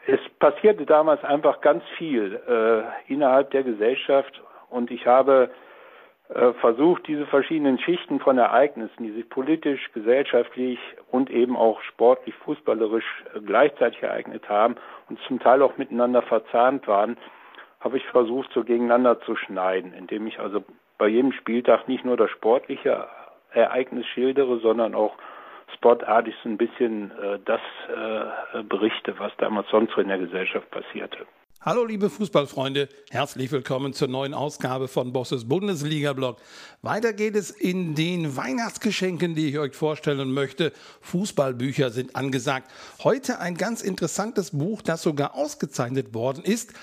Es passierte damals einfach ganz viel innerhalb der Gesellschaft und ich habe versucht, diese verschiedenen Schichten von Ereignissen, die sich politisch, gesellschaftlich und eben auch sportlich, fußballerisch gleichzeitig ereignet haben und zum Teil auch miteinander verzahnt waren, habe ich versucht, so gegeneinander zu schneiden, indem ich also bei jedem Spieltag nicht nur das sportliche Ereignis schildere, sondern auch sportartig so ein bisschen das berichte, was damals sonst so in der Gesellschaft passierte. Hallo liebe Fußballfreunde, herzlich willkommen zur neuen Ausgabe von Bosses Bundesliga-Blog. Weiter geht es in den Weihnachtsgeschenken, die ich euch vorstellen möchte. Fußballbücher sind angesagt. Heute ein ganz interessantes Buch, das sogar ausgezeichnet worden ist.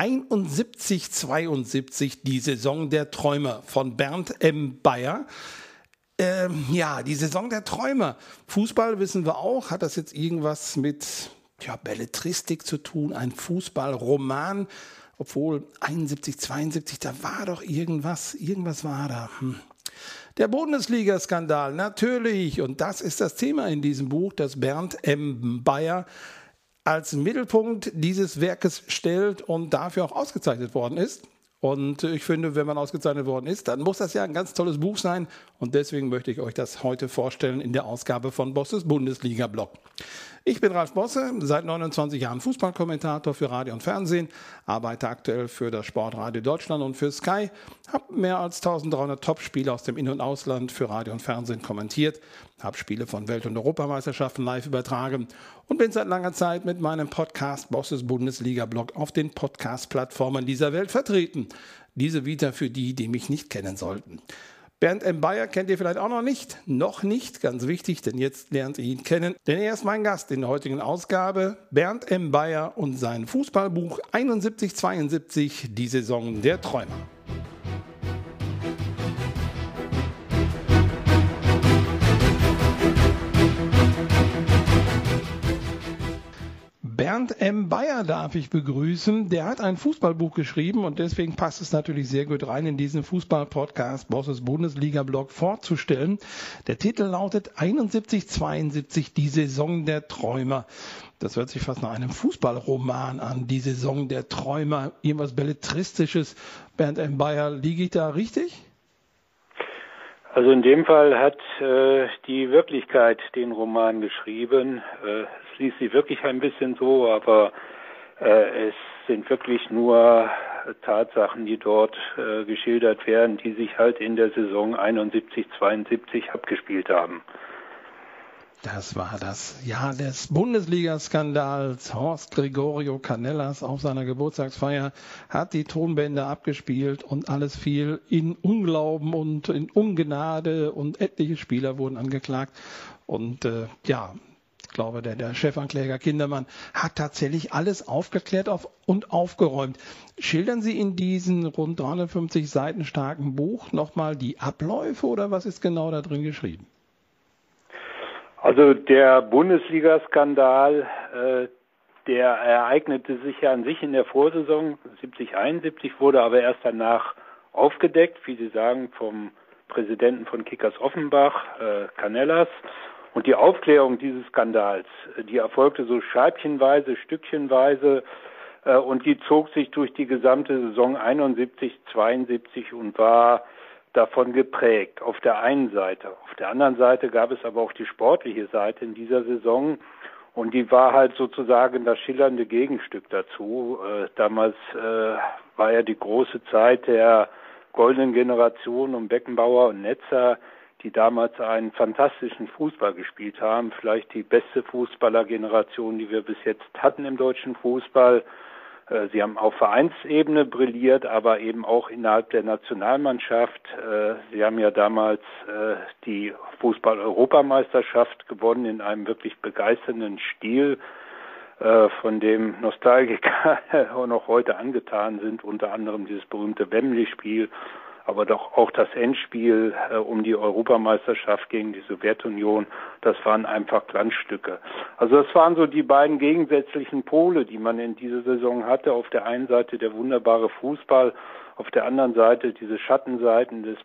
71-72, die Saison der Träumer von Bernd M. Bayer. Die Saison der Träumer. Fußball, wissen wir auch, hat das jetzt irgendwas mit Belletristik zu tun, ein Fußballroman, obwohl 71, 72, da war doch irgendwas war da. Der Bundesliga-Skandal, natürlich, und das ist das Thema in diesem Buch, das Bernd M. Bayer als Mittelpunkt dieses Werkes stellt und dafür auch ausgezeichnet worden ist. Und ich finde, wenn man ausgezeichnet worden ist, dann muss das ja ein ganz tolles Buch sein. Und deswegen möchte ich euch das heute vorstellen in der Ausgabe von Bosses Bundesliga-Blog. Ich bin Ralf Bosse, seit 29 Jahren Fußballkommentator für Radio und Fernsehen, arbeite aktuell für das Sportradio Deutschland und für Sky, habe mehr als 1300 Topspiele aus dem In- und Ausland für Radio und Fernsehen kommentiert, habe Spiele von Welt- und Europameisterschaften live übertragen und bin seit langer Zeit mit meinem Podcast Bosses Bundesliga-Blog auf den Podcast-Plattformen dieser Welt vertreten. Diese Vita für die, die mich nicht kennen sollten. Bernd M. Bayer kennt ihr vielleicht auch noch nicht, ganz wichtig, denn jetzt lernt ihr ihn kennen, denn er ist mein Gast in der heutigen Ausgabe, Bernd M. Bayer und sein Fußballbuch 71-72, die Saison der Träumer. Bernd M. Bayer darf ich begrüßen. Der hat ein Fußballbuch geschrieben und deswegen passt es natürlich sehr gut rein, in diesen Fußball-Podcast Bosses Bundesliga-Blog vorzustellen. Der Titel lautet 71-72, die Saison der Träumer. Das hört sich fast nach einem Fußballroman an, die Saison der Träumer. Irgendwas Belletristisches. Bernd M. Bayer, liege ich da richtig? Also in dem Fall hat die Wirklichkeit den Roman geschrieben. Es liest sich wirklich ein bisschen so, aber es sind wirklich nur Tatsachen, die dort geschildert werden, die sich halt in der Saison 71-72 abgespielt haben. Das war das Jahr des Bundesliga-Skandals. Horst Gregorio Canellas auf seiner Geburtstagsfeier hat die Tonbänder abgespielt und alles fiel in Unglauben und in Ungnade und etliche Spieler wurden angeklagt. Und ich glaube, der Chefankläger Kindermann hat tatsächlich alles aufgeklärt und aufgeräumt. Schildern Sie in diesem rund 350 Seiten starken Buch nochmal die Abläufe oder was ist genau da drin geschrieben? Also der Bundesliga-Skandal, der ereignete sich ja an sich in der Vorsaison 70-71, wurde aber erst danach aufgedeckt, wie Sie sagen, vom Präsidenten von Kickers Offenbach, Canellas. Und die Aufklärung dieses Skandals, die erfolgte so scheibchenweise, stückchenweise und die zog sich durch die gesamte Saison 71-72 und war davon geprägt, auf der einen Seite. Auf der anderen Seite gab es aber auch die sportliche Seite in dieser Saison und die war halt sozusagen das schillernde Gegenstück dazu. Damals war ja die große Zeit der goldenen Generation um Beckenbauer und Netzer, die damals einen fantastischen Fußball gespielt haben, vielleicht die beste Fußballergeneration, die wir bis jetzt hatten im deutschen Fußball. Sie haben auf Vereinsebene brilliert, aber eben auch innerhalb der Nationalmannschaft. Sie haben ja damals die Fußball-Europameisterschaft gewonnen in einem wirklich begeisternden Stil, von dem Nostalgiker auch noch heute angetan sind, unter anderem dieses berühmte Wembley-Spiel, aber doch auch das Endspiel um die Europameisterschaft gegen die Sowjetunion, das waren einfach Glanzstücke. Also das waren so die beiden gegensätzlichen Pole, die man in dieser Saison hatte. Auf der einen Seite der wunderbare Fußball, auf der anderen Seite diese Schattenseiten des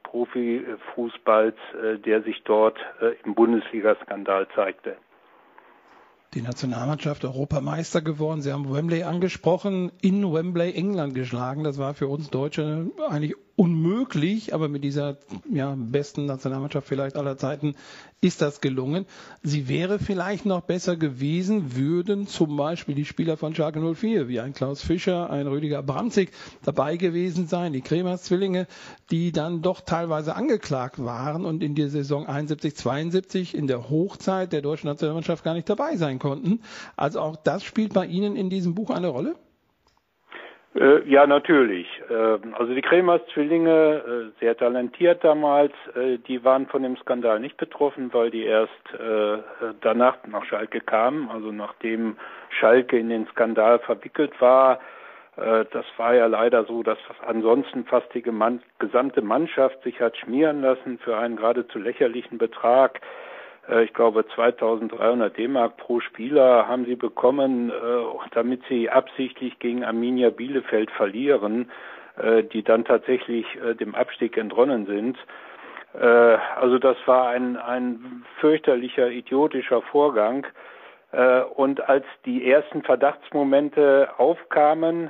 Profifußballs, der sich dort im Bundesliga-Skandal zeigte. Die Nationalmannschaft Europameister geworden. Sie haben Wembley angesprochen, in Wembley England geschlagen. Das war für uns Deutsche eigentlich unmöglich, aber mit dieser besten Nationalmannschaft vielleicht aller Zeiten ist das gelungen. Sie wäre vielleicht noch besser gewesen, würden zum Beispiel die Spieler von Schalke 04, wie ein Klaus Fischer, ein Rüdiger Bramzig dabei gewesen sein, die Kremers-Zwillinge, die dann doch teilweise angeklagt waren und in der Saison 71-72 in der Hochzeit der deutschen Nationalmannschaft gar nicht dabei sein konnten. Also auch das spielt bei Ihnen in diesem Buch eine Rolle? Ja, natürlich. Also die Kremers-Zwillinge, sehr talentiert damals, die waren von dem Skandal nicht betroffen, weil die erst danach nach Schalke kamen, also nachdem Schalke in den Skandal verwickelt war. Das war ja leider so, dass ansonsten fast die gesamte Mannschaft sich hat schmieren lassen für einen geradezu lächerlichen Betrag. Ich glaube 2.300 D-Mark pro Spieler haben sie bekommen, damit sie absichtlich gegen Arminia Bielefeld verlieren, die dann tatsächlich dem Abstieg entronnen sind. Also das war ein fürchterlicher, idiotischer Vorgang. Und als die ersten Verdachtsmomente aufkamen,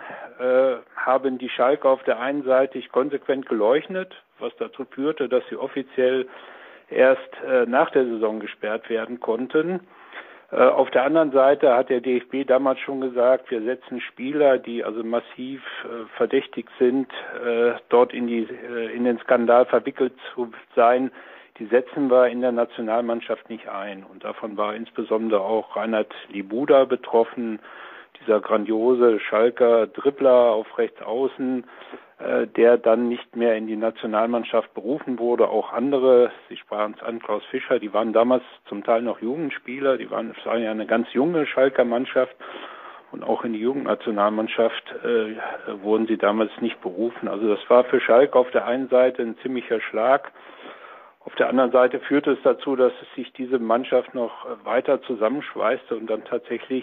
haben die Schalke auf der einen Seite konsequent geleugnet, was dazu führte, dass sie offiziell erst nach der Saison gesperrt werden konnten. Auf der anderen Seite hat der DFB damals schon gesagt, wir setzen Spieler, die also massiv verdächtigt sind, dort in den Skandal verwickelt zu sein, die setzen wir in der Nationalmannschaft nicht ein. Und davon war insbesondere auch Reinhard Libuda betroffen, dieser grandiose Schalker Dribbler auf rechts außen, der dann nicht mehr in die Nationalmannschaft berufen wurde. Auch andere, Sie sprachen es an, Klaus Fischer, die waren damals zum Teil noch Jugendspieler, es war ja eine ganz junge Schalker Mannschaft und auch in die Jugendnationalmannschaft wurden sie damals nicht berufen. Also das war für Schalke auf der einen Seite ein ziemlicher Schlag. Auf der anderen Seite führte es dazu, dass sich diese Mannschaft noch weiter zusammenschweißte und dann tatsächlich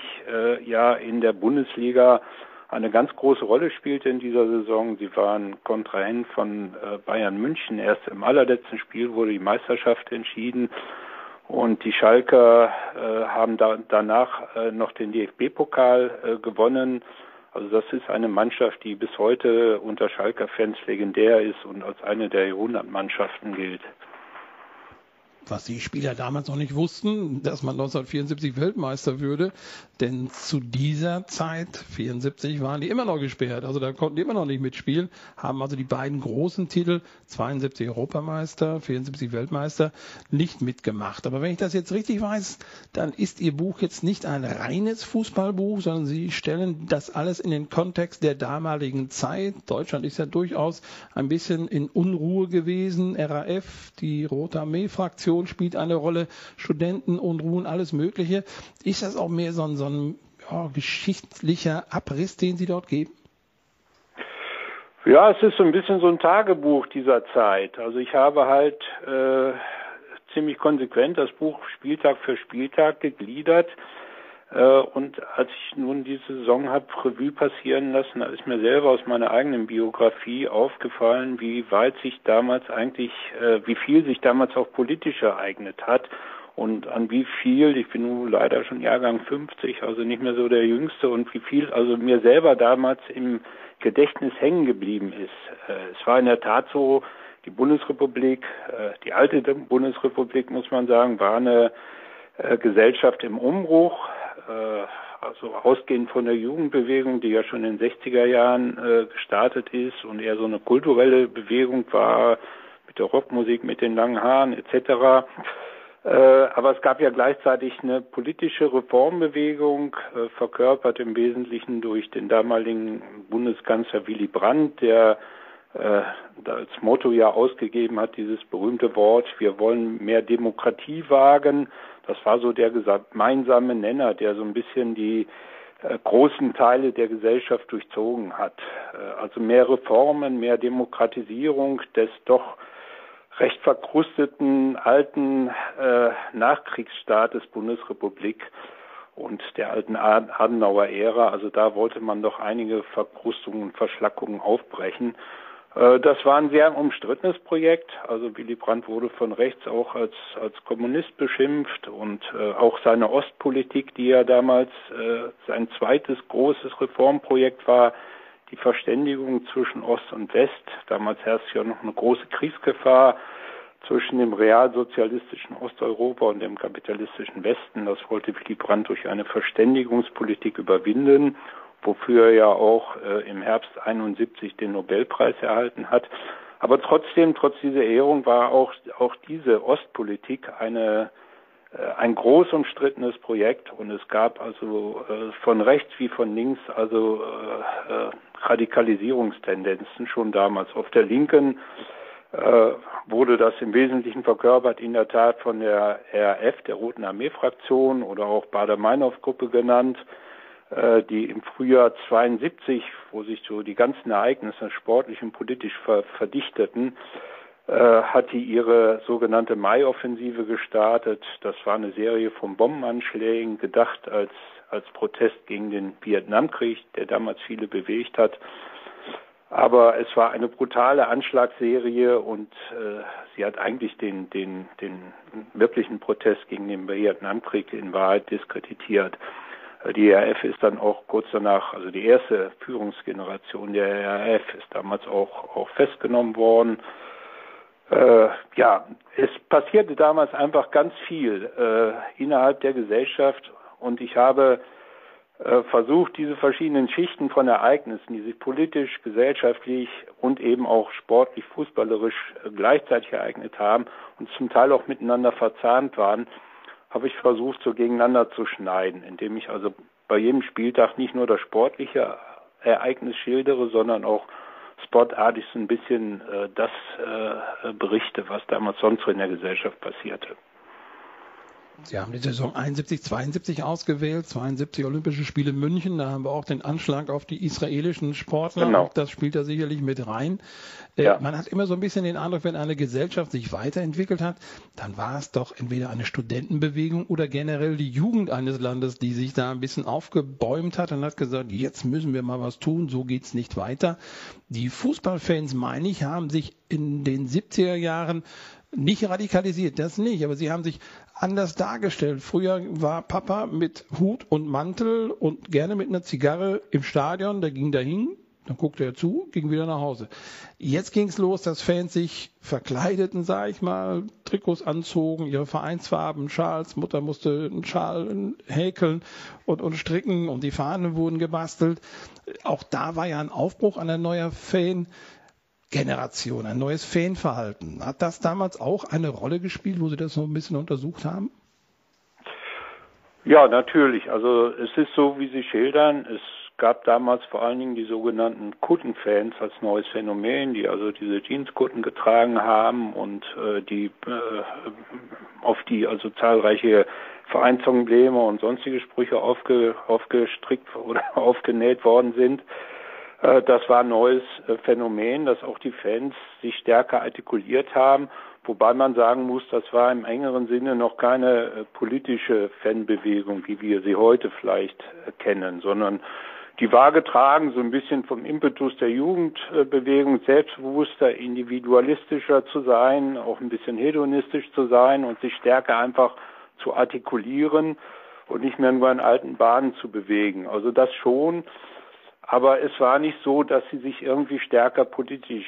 in der Bundesliga eine ganz große Rolle spielte in dieser Saison. Sie waren Kontrahent von Bayern München. Erst im allerletzten Spiel wurde die Meisterschaft entschieden und die Schalker haben danach noch den DFB-Pokal gewonnen. Also das ist eine Mannschaft, die bis heute unter Schalker-Fans legendär ist und als eine der Jahrhundertmannschaften gilt. Was die Spieler damals noch nicht wussten, dass man 1974 Weltmeister würde, denn zu dieser Zeit, 74, waren die immer noch gesperrt, also da konnten die immer noch nicht mitspielen, haben also die beiden großen Titel, 72 Europameister, 74 Weltmeister, nicht mitgemacht. Aber wenn ich das jetzt richtig weiß, dann ist Ihr Buch jetzt nicht ein reines Fußballbuch, sondern Sie stellen das alles in den Kontext der damaligen Zeit. Deutschland ist ja durchaus ein bisschen in Unruhe gewesen, RAF, die Rote Armee-Fraktion spielt eine Rolle, Studentenunruhen, alles Mögliche. Ist das auch mehr so ein geschichtlicher Abriss, den Sie dort geben? Ja, es ist so ein bisschen so ein Tagebuch dieser Zeit. Also ich habe halt ziemlich konsequent das Buch Spieltag für Spieltag gegliedert. Und als ich nun diese Saison habe Revue passieren lassen, da ist mir selber aus meiner eigenen Biografie aufgefallen, wie viel sich damals auch politisch ereignet hat und an wie viel, ich bin nun leider schon Jahrgang 50, also nicht mehr so der Jüngste, und wie viel also mir selber damals im Gedächtnis hängen geblieben ist. Es war in der Tat so, die Bundesrepublik, die alte Bundesrepublik, muss man sagen, war eine Gesellschaft im Umbruch, also ausgehend von der Jugendbewegung, die ja schon in den 60er Jahren gestartet ist und eher so eine kulturelle Bewegung war, mit der Rockmusik, mit den langen Haaren etc. Aber es gab ja gleichzeitig eine politische Reformbewegung, verkörpert im Wesentlichen durch den damaligen Bundeskanzler Willy Brandt, der als Motto ja ausgegeben hat, dieses berühmte Wort, wir wollen mehr Demokratie wagen. Das war so der gemeinsame Nenner, der so ein bisschen die großen Teile der Gesellschaft durchzogen hat. Also mehr Reformen, mehr Demokratisierung des doch recht verkrusteten alten Nachkriegsstaates Bundesrepublik und der alten Adenauer Ära. Also da wollte man doch einige Verkrustungen und Verschlackungen aufbrechen. Das war ein sehr umstrittenes Projekt. Also Willy Brandt wurde von rechts auch als Kommunist beschimpft und auch seine Ostpolitik, die ja damals sein zweites großes Reformprojekt war, die Verständigung zwischen Ost und West. Damals herrschte ja noch eine große Kriegsgefahr zwischen dem realsozialistischen Osteuropa und dem kapitalistischen Westen. Das wollte Willy Brandt durch eine Verständigungspolitik überwinden, wofür er ja auch im Herbst 71 den Nobelpreis erhalten hat. Aber trotzdem, trotz dieser Ehrung, war auch diese Ostpolitik ein groß umstrittenes Projekt, und es gab also von rechts wie von links Radikalisierungstendenzen schon damals. Auf der Linken wurde das im Wesentlichen verkörpert in der Tat von der RAF, der Roten Armee-Fraktion, oder auch Baader-Meinhof-Gruppe genannt, die im Frühjahr 72, wo sich so die ganzen Ereignisse sportlich und politisch verdichteten, hat die ihre sogenannte Mai-Offensive gestartet. Das war eine Serie von Bombenanschlägen, gedacht als Protest gegen den Vietnamkrieg, der damals viele bewegt hat. Aber es war eine brutale Anschlagsserie, und sie hat eigentlich den wirklichen Protest gegen den Vietnamkrieg in Wahrheit diskreditiert. Die RAF ist dann auch kurz danach, also die erste Führungsgeneration der RAF ist damals auch festgenommen worden. Es passierte damals einfach ganz viel innerhalb der Gesellschaft, und ich habe versucht, diese verschiedenen Schichten von Ereignissen, die sich politisch, gesellschaftlich und eben auch sportlich, fußballerisch gleichzeitig ereignet haben und zum Teil auch miteinander verzahnt waren, habe ich versucht, so gegeneinander zu schneiden, indem ich also bei jedem Spieltag nicht nur das sportliche Ereignis schildere, sondern auch sportartig so ein bisschen das berichte, was damals sonst so in der Gesellschaft passierte. Sie haben die Saison 71, 72 ausgewählt, 72 Olympische Spiele München, da haben wir auch den Anschlag auf die israelischen Sportler, genau. Auch das spielt da sicherlich mit rein. Ja. Man hat immer so ein bisschen den Eindruck, wenn eine Gesellschaft sich weiterentwickelt hat, dann war es doch entweder eine Studentenbewegung oder generell die Jugend eines Landes, die sich da ein bisschen aufgebäumt hat und hat gesagt, jetzt müssen wir mal was tun, so geht's nicht weiter. Die Fußballfans, meine ich, haben sich in den 70er Jahren nicht radikalisiert, das nicht, aber sie haben sich anders dargestellt. Früher war Papa mit Hut und Mantel und gerne mit einer Zigarre im Stadion, der ging dahin, dann guckte er zu, ging wieder nach Hause. Jetzt ging's los, dass Fans sich verkleideten, sag ich mal, Trikots anzogen, ihre Vereinsfarben, Schals, Mutter musste einen Schal häkeln und stricken und die Fahnen wurden gebastelt. Auch da war ja ein Aufbruch an ein neuer Generation, ein neues Fanverhalten. Hat das damals auch eine Rolle gespielt, wo Sie das so ein bisschen untersucht haben? Ja, natürlich. Also es ist so, wie Sie schildern. Es gab damals vor allen Dingen die sogenannten Kuttenfans als neues Phänomen, die also diese Jeanskutten getragen haben und auf die also zahlreiche Vereinsembleme und sonstige Sprüche aufgestrickt oder aufgenäht worden sind. Das war ein neues Phänomen, dass auch die Fans sich stärker artikuliert haben, wobei man sagen muss, das war im engeren Sinne noch keine politische Fanbewegung, wie wir sie heute vielleicht kennen, sondern die war getragen so ein bisschen vom Impetus der Jugendbewegung, selbstbewusster, individualistischer zu sein, auch ein bisschen hedonistisch zu sein und sich stärker einfach zu artikulieren und nicht mehr nur in alten Bahnen zu bewegen. Also das schon. Aber es war nicht so, dass sie sich irgendwie stärker politisch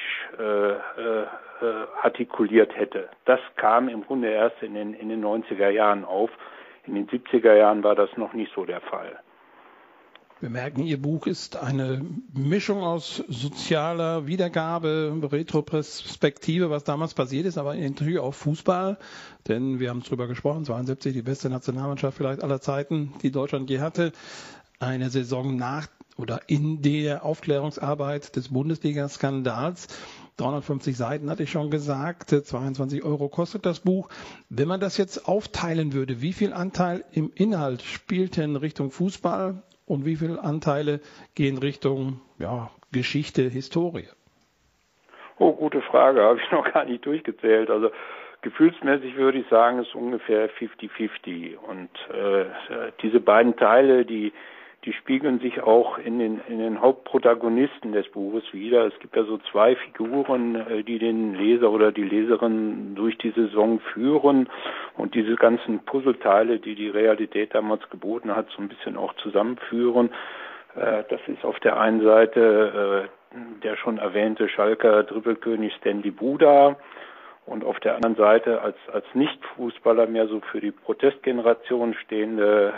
artikuliert hätte. Das kam im Grunde erst in den 90er Jahren auf. In den 70er Jahren war das noch nicht so der Fall. Wir merken, Ihr Buch ist eine Mischung aus sozialer Wiedergabe, Retroperspektive, was damals passiert ist, aber natürlich auch Fußball. Denn wir haben es drüber gesprochen, 72 die beste Nationalmannschaft vielleicht aller Zeiten, die Deutschland je hatte. Eine Saison nach oder in der Aufklärungsarbeit des Bundesliga-Skandals. 350 Seiten hatte ich schon gesagt, 22 € kostet das Buch. Wenn man das jetzt aufteilen würde, wie viel Anteil im Inhalt spielt denn Richtung Fußball und wie viele Anteile gehen Richtung Geschichte, Historie? Oh, gute Frage, habe ich noch gar nicht durchgezählt. Also gefühlsmäßig würde ich sagen, ist ungefähr 50-50. Und diese beiden Teile, die die spiegeln sich auch in den Hauptprotagonisten des Buches wider. Es gibt ja so zwei Figuren, die den Leser oder die Leserin durch die Saison führen und diese ganzen Puzzleteile, die die Realität damals geboten hat, so ein bisschen auch zusammenführen. Das ist auf der einen Seite der schon erwähnte Schalker Dribbelkönig Stanley Buda und auf der anderen Seite als Nicht-Fußballer mehr so für die Protestgeneration stehende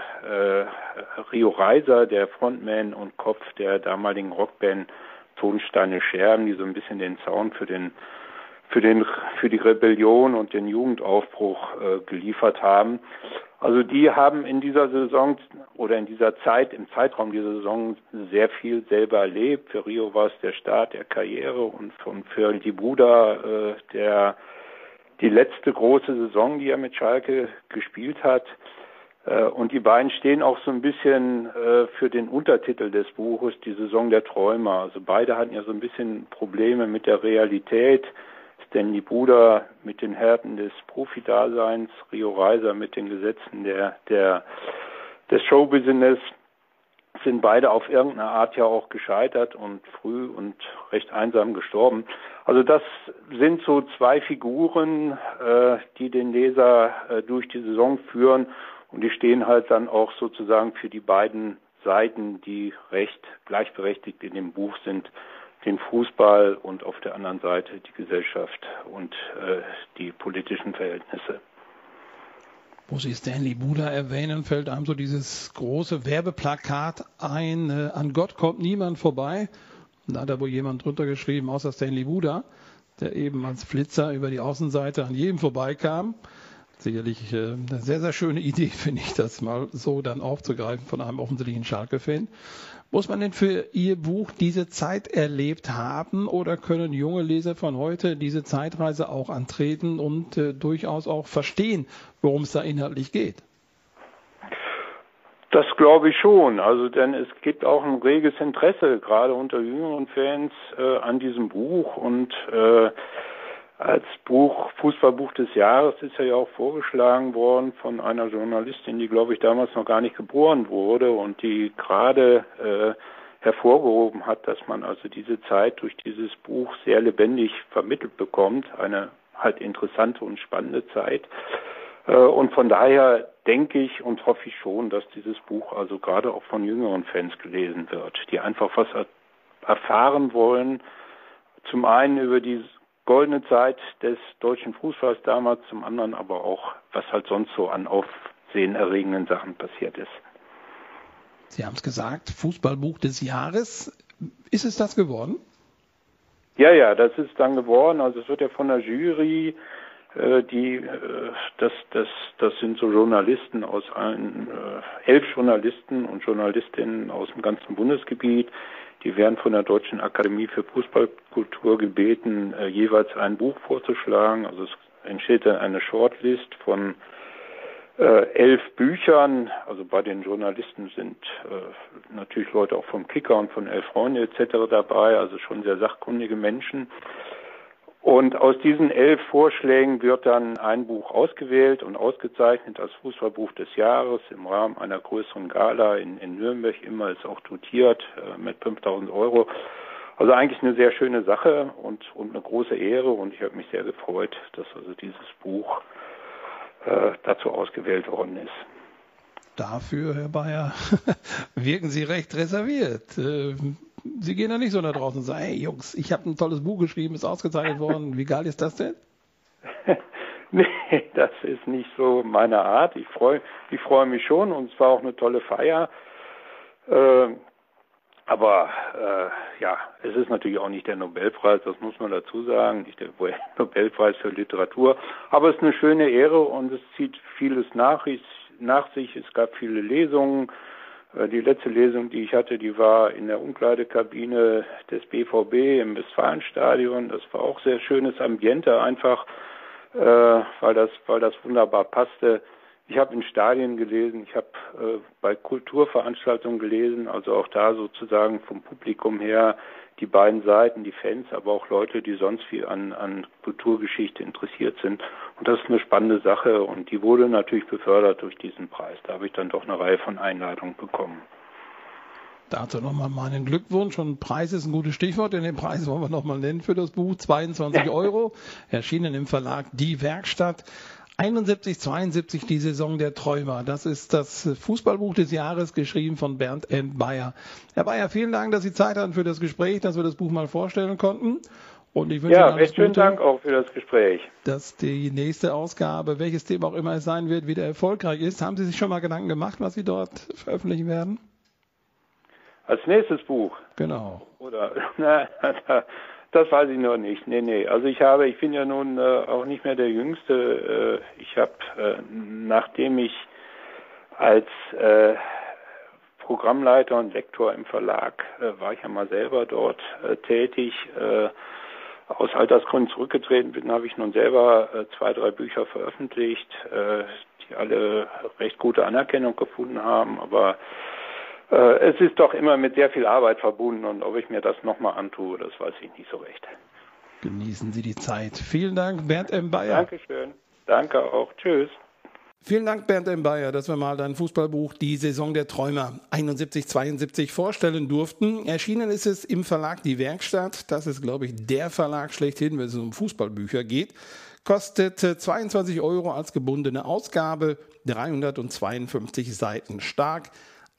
Rio Reiser, der Frontman und Kopf der damaligen Rockband Tonsteine Scherben, die so ein bisschen den Sound für die Rebellion und den Jugendaufbruch geliefert haben. Also die haben in dieser Saison oder in dieser Zeit, im Zeitraum dieser Saison sehr viel selber erlebt. Für Rio war es der Start der Karriere und für die Buda die letzte große Saison, die er mit Schalke gespielt hat. Und die beiden stehen auch so ein bisschen für den Untertitel des Buches, die Saison der Träumer. Also beide hatten ja so ein bisschen Probleme mit der Realität. Stanley Buda mit den Härten des Profidaseins, Rio Reiser mit den Gesetzen des Showbusiness, sind beide auf irgendeine Art ja auch gescheitert und früh und recht einsam gestorben. Also das sind so zwei Figuren, die den Leser durch die Saison führen und die stehen halt dann auch sozusagen für die beiden Seiten, die recht gleichberechtigt in dem Buch sind, den Fußball und auf der anderen Seite die Gesellschaft und die politischen Verhältnisse. Wo Sie Stanley Buda erwähnen, fällt einem so dieses große Werbeplakat ein, an Gott kommt niemand vorbei. Und da hat da wohl jemand drunter geschrieben, außer Stanley Buda, der eben als Flitzer über die Außenseite an jedem vorbeikam. Sicherlich eine sehr, sehr schöne Idee, finde ich, das mal so dann aufzugreifen von einem offensichtlichen Schalke-Fan. Muss man denn für Ihr Buch diese Zeit erlebt haben oder können junge Leser von heute diese Zeitreise auch antreten und durchaus auch verstehen, worum es da inhaltlich geht? Das glaube ich schon. Also denn es gibt auch ein reges Interesse, gerade unter jüngeren Fans, an diesem Buch und als Fußballbuch des Jahres ist er ja auch vorgeschlagen worden von einer Journalistin, die, glaube ich, damals noch gar nicht geboren wurde und die gerade hervorgehoben hat, dass man also diese Zeit durch dieses Buch sehr lebendig vermittelt bekommt. Eine halt interessante und spannende Zeit. Und von daher denke ich und hoffe ich schon, dass dieses Buch also gerade auch von jüngeren Fans gelesen wird, die einfach was erfahren wollen. Zum einen über die goldene Zeit des deutschen Fußballs damals, zum anderen aber auch, was halt sonst so an aufsehenerregenden Sachen passiert ist. Sie haben es gesagt, Fußballbuch des Jahres. Ist es das geworden? Ja, das ist dann geworden. Also es wird ja von der Jury, das sind so Journalisten aus allen 11 Journalisten und Journalistinnen aus dem ganzen Bundesgebiet. Die werden von der Deutschen Akademie für Fußballkultur gebeten, jeweils ein Buch vorzuschlagen. Also es entsteht dann eine Shortlist von 11 Büchern. Also bei den Journalisten sind natürlich Leute auch vom Kicker und von 11 Freunde etc. dabei, also schon sehr sachkundige Menschen. Und aus diesen 11 Vorschlägen wird dann ein Buch ausgewählt und ausgezeichnet als Fußballbuch des Jahres im Rahmen einer größeren Gala in Nürnberg. Immer ist auch dotiert mit 5.000 €. Also eigentlich eine sehr schöne Sache und eine große Ehre. Und ich habe mich sehr gefreut, dass also dieses Buch dazu ausgewählt worden ist. Dafür, Herr Bayer, wirken Sie recht reserviert. Sie gehen ja nicht so da draußen und sagen, hey Jungs, ich habe ein tolles Buch geschrieben, ist ausgezeichnet worden. Wie geil ist das denn? Nee, das ist nicht so meine Art. Ich freue mich schon und es war auch eine tolle Feier. Aber es ist natürlich auch nicht der Nobelpreis, das muss man dazu sagen, nicht der Nobelpreis für Literatur. Aber es ist eine schöne Ehre und es zieht vieles nach sich. Es gab viele Lesungen. Die letzte Lesung, die ich hatte, die war in der Umkleidekabine des BVB im Westfalenstadion. Das war auch sehr schönes Ambiente einfach, weil das wunderbar passte. Ich habe in Stadien gelesen, ich habe bei Kulturveranstaltungen gelesen, also auch da sozusagen vom Publikum her die beiden Seiten, die Fans, aber auch Leute, die sonst viel an Kulturgeschichte interessiert sind. Und das ist eine spannende Sache und die wurde natürlich befördert durch diesen Preis. Da habe ich dann doch eine Reihe von Einladungen bekommen. Dazu nochmal meinen Glückwunsch und Preis ist ein gutes Stichwort, denn den Preis wollen wir nochmal nennen für das Buch. 22 €, erschienen im Verlag Die Werkstatt. 71-72, die Saison der Träumer. Das ist das Fußballbuch des Jahres, geschrieben von Bernd M. Bayer. Herr Bayer, vielen Dank, dass Sie Zeit hatten für das Gespräch, dass wir das Buch mal vorstellen konnten. Und ich wünsche Ihnen alles Gute, recht schönen Dank auch für das Gespräch. Dass die nächste Ausgabe, welches Thema auch immer es sein wird, wieder erfolgreich ist. Haben Sie sich schon mal Gedanken gemacht, was Sie dort veröffentlichen werden? Als nächstes Buch? Genau. Oder, das weiß ich noch nicht. Nee. Also ich bin ja nun auch nicht mehr der Jüngste. Ich habe, nachdem ich als Programmleiter und Lektor im Verlag war ich ja mal selber dort tätig, aus Altersgründen zurückgetreten bin, habe ich nun selber 2, 3 Bücher veröffentlicht, die alle recht gute Anerkennung gefunden haben, aber es ist doch immer mit sehr viel Arbeit verbunden und ob ich mir das nochmal antue, das weiß ich nicht so recht. Genießen Sie die Zeit. Vielen Dank, Bernd M. Bayer. Dankeschön. Danke auch. Tschüss. Vielen Dank, Bernd M. Bayer, dass wir mal dein Fußballbuch Die Saison der Träumer 71-72 vorstellen durften. Erschienen ist es im Verlag Die Werkstatt. Das ist, glaube ich, der Verlag schlechthin, wenn es um Fußballbücher geht. Kostet 22 € als gebundene Ausgabe, 352 Seiten stark.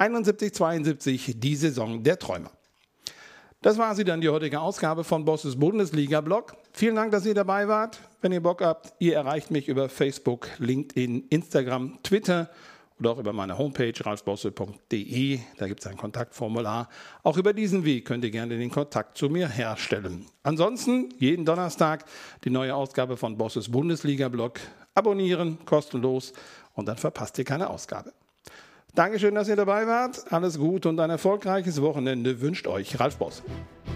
71-72, die Saison der Träumer. Das war sie dann, die heutige Ausgabe von Bosses Bundesliga-Blog. Vielen Dank, dass ihr dabei wart. Wenn ihr Bock habt, ihr erreicht mich über Facebook, LinkedIn, Instagram, Twitter oder auch über meine Homepage ralfbosse.de. Da gibt es ein Kontaktformular. Auch über diesen Weg könnt ihr gerne den Kontakt zu mir herstellen. Ansonsten jeden Donnerstag die neue Ausgabe von Bosses Bundesliga-Blog. Abonnieren, kostenlos, und dann verpasst ihr keine Ausgabe. Dankeschön, dass ihr dabei wart. Alles gut und ein erfolgreiches Wochenende wünscht euch Ralf Bosse.